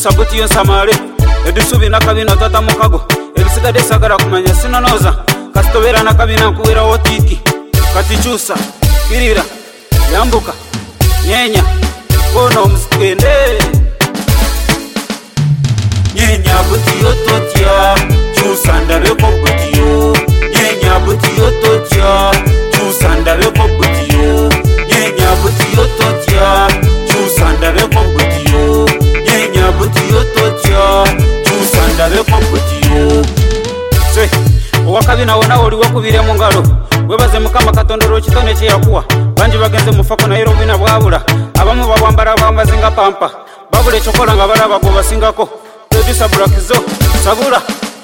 sabuti yonsamale edisubi nakabina tata mukago ebisigade sagara kumanya sinanoza kasitobera nakabina nkuwera otiki kati chusa kirira yambuka nyenya kono msikende nyenya butiyo totya chusa ndabeko butiyo nyenya butiyo totya chusa ndabeko butiyo nyenya butiyo totya chusa ndabeko butiyo nyenya butiyo totya chusa ndabeko butiyo se wakabina wona oli wakubire mu ngalo webaze mukama katondoro kitone kye yakuwa banji bagenze mufako na irobina bwabula abamu babambara bambazinga pampa babule chokola nga baraba go basingako producer brakizo sabula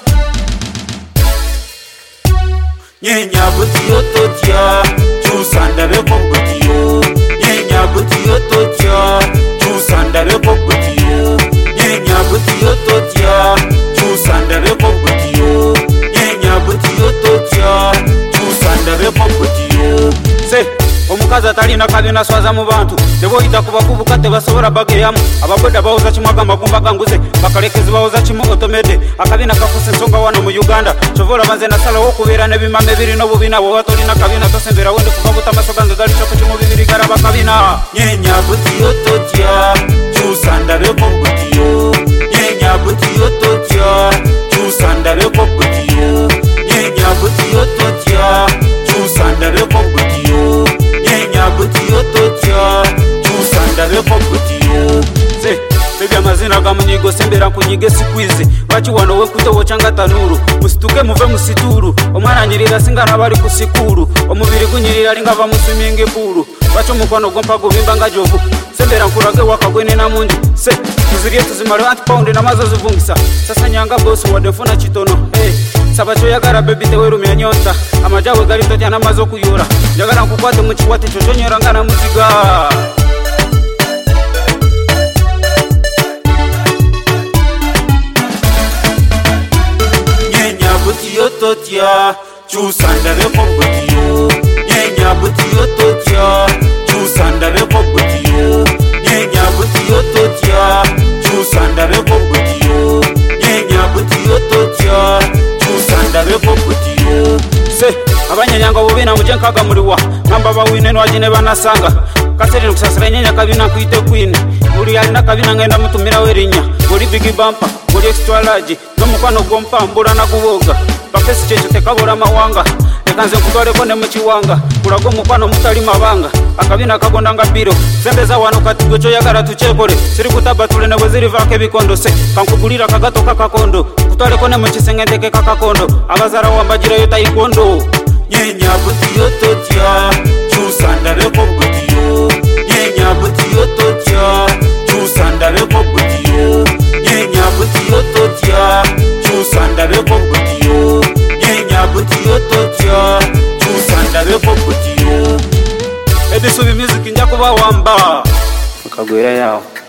nyenya butiyo totya chusa ndabeko butiyo nyenya butiyo totya chusa ndabeko butiyo nyenya butiyo totya chusa ndabeko butiyo nyenya butiyo totya chusa ndabeko butiyo se omukazi atalina kabina swaza mu bantu deboyita kubakubuka tebasobora bageyamu ababoda bawoza kimwaga magumba ganguze bakalekezi bawoza kimu automate akabina kafuse nsonga wano mu Uganda chovola banze nasala okubera nebimame biri no bubina bo watolina kabina tosembera wende kubabuta masoganga gali choko kimu bibiri garaba kabina nyenya butiyo totya chusa ndabeko butiyo nyenya butiyo totya chusa ndabeko butiyo nyenya butiyo totya chusa ndabeko butiyo nyenya butiyo totya chusa ndabeko butiyo se bebya mazina gamunyigo sembera kunyige sikwizi bachi wano we kutobo changa tanuru musituke muve musituru omwana nyirira singana bali kusikuru omubiri gunyirira linga va muswiminge puru bacho mukwano gompa gubimba nga jovu sembera nkurage wakagwene na munju se tuziriye tuzimaro anti-pound na mazo zivungisa sasa nyanga boss wadefuna chitono sabacho yagara baby tewerumya nyonta amajawe gali totya na mazo kuyura yagara nkukwate muchikwate chochonyora ngana muziga nyenya butiyo totya chusa ndabeko butiyo nyenya butiyo totya chusa ndabeko butiyo nyenya butiyo totya chusa ndabeko butiyo nyenya butiyo totya chusa ndabeko butiyo se abanyanyanga bubina mujenkaga muliwa namba bawine nwajine banasanga kaseri nukusasira nyenya kabina kuite queen uri yali nakabina ngenda mutumira werinya uri big bumper uri extra large no mukwano gompa mbura na guboga bakesi checho tekabura mawanga ekanze kutwale kone muchiwanga kulago mukwano mutali mabanga akabina kagondanga biro sembeza wano katigocho yagara tuchekore siri kutabatule nebo ziri vake bikondo se kankugulira kagato kakakondo kutwale kone muchisengendeke kakakondo abazara wambajira yo taikondo nyenya butiyo totya chusa ndabeko butiyo nyenya butiyo totya chusa ndabeko butiyo nyenya butiyo totya chusa ndabeko butiyo nyenya butiyo totya chusa ndabeko butiyo edisubi music njya kuba wamba ukagwera yawo